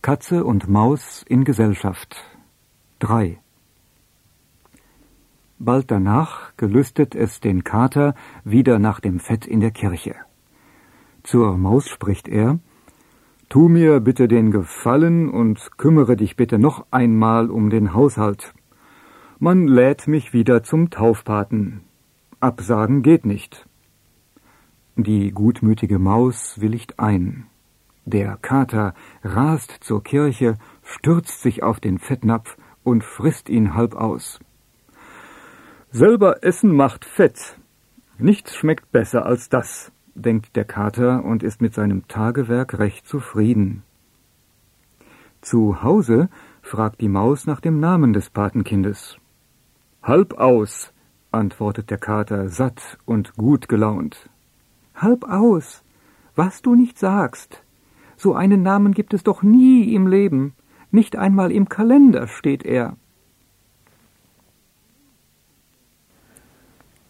Katze und Maus in Gesellschaft 3. Bald danach gelüstet es den Kater wieder nach dem Fett in der Kirche. Zur Maus spricht er: »Tu mir bitte den Gefallen und kümmere dich bitte noch einmal um den Haushalt. Man lädt mich wieder zum Taufpaten. Absagen geht nicht.« Die gutmütige Maus willigt ein. Der Kater rast zur Kirche, stürzt sich auf den Fettnapf und frisst ihn halb aus. »Selber essen macht Fett. Nichts schmeckt besser als das«, denkt der Kater und ist mit seinem Tagewerk recht zufrieden. Zu Hause fragt die Maus nach dem Namen des Patenkindes. »Halb aus«, antwortet der Kater satt und gut gelaunt. »Halb aus? Was du nicht sagst. So einen Namen gibt es doch nie im Leben. Nicht einmal im Kalender steht er.«